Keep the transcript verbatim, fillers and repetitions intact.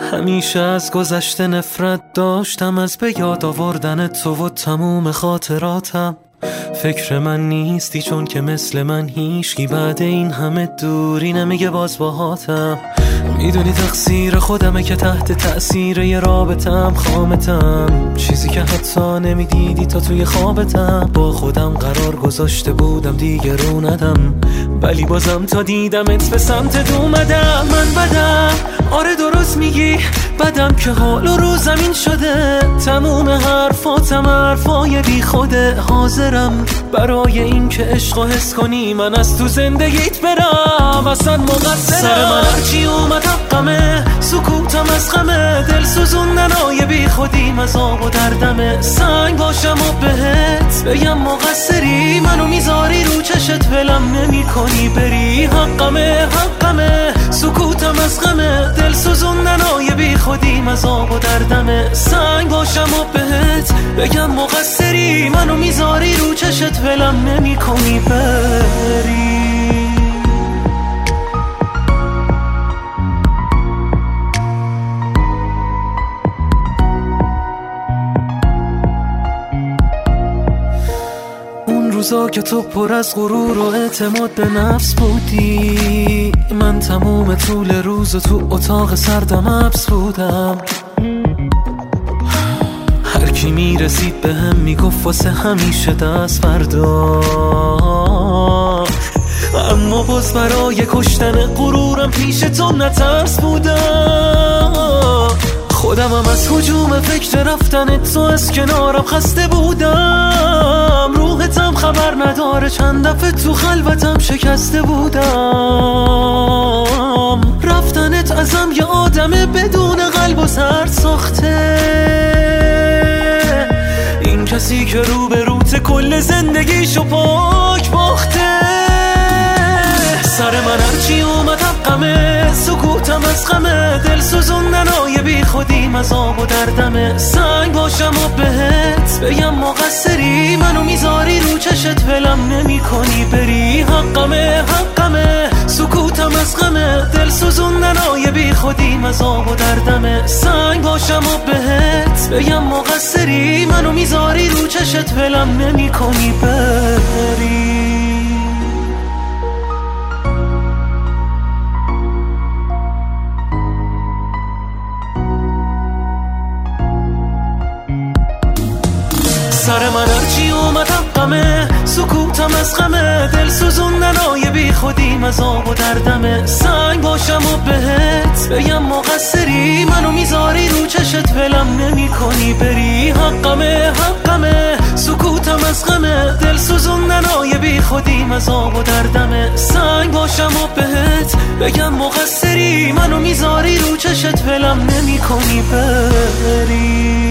همیشه از گذشته نفرت داشتم، از به یاد آوردن تو و تموم خاطراتم. فکر من نیستی چون که مثل من هیچکی بعد این همه دوری نمیگه باز باهاتم. میدونی تقصیر خودمه که تحت تأثیر یه رابطم خامتم، چیزی که حتی نمیدیدی تا توی خوابتم. با خودم قرار گذاشته بودم دیگه رو ندم، ولی بازم تا دیدمت به سمتت اومدم. من بدم، آره درست میگی، بدم که حال و رو زمین شده. تموم حرفاتم حرفای بی خوده. حاضرم برای این که عشق و حس کنی من از تو زندگیت برم. اصلا مقصرم، سر من هرچی اومد حقمه، سکوتم از غمه. دل سوزوندن های بی خودیم از آب و دردمه. سنگ باشم و بهت بگم مقصری، منو میذاری رو چشت ولم نمی کنی بری. حقمه حقمه، سکوتم از غمه. دل سوزوندن های بی خودیم از آب و دردمه. سنگ باشم و بهت بگم مقصری، منو میذاری رو چشت ولم نمی کنی بری. روزا که تو پر از غرور و اعتماد به نفس بودی، من تموم طول روز و تو اتاق سردم حبس بودم. هر کی میرسید به هم میگفت واسه همیشه دست فردا، اما باز برای کشتن غرورم پیش تو نترس بودم. خودم هم از هجوم فکر رفتن تو از کنارم خسته بودم. روحتم خبر نداره چند دفعه تو خلوتم شکسته بودم. رفتنت ازم یه آدم بدون قلب و سرد ساخته، این کسی که رو به روت کل زندگیشو پاک باخته. سر من هرچی اومد حقمه، سکوتم از غمه. دل سوزوندن های بی خودیم از آب و دردمه. سنگ باشم و بهت بگم مقصری، منو میذاری رو چشت ولم نمی کنی بری. حقمه حقمه، سکوتم از غمه. دل سوزوندن های بی خودیم از آب و دردمه. سنگ باشم و بهت بگم مقصری، منو میذاری رو چشت ولم نمی کنی بری. سر من هرچی اومد حقمه، سکوتم از غمه. دل سوزوندن های بی خودیم از آب و دردمه. سنگ باشم و بهت بگم مقصری، منو میذاری رو چشت ولم نمی کنی بری. حقمه حقمه، سکوتم از غمه. دل سوزوندن های بی خودیم از آب و دردمه. سنگ باشم و بهت بگم مقصری، منو میذاری رو چشت ولم نمی کنی بری.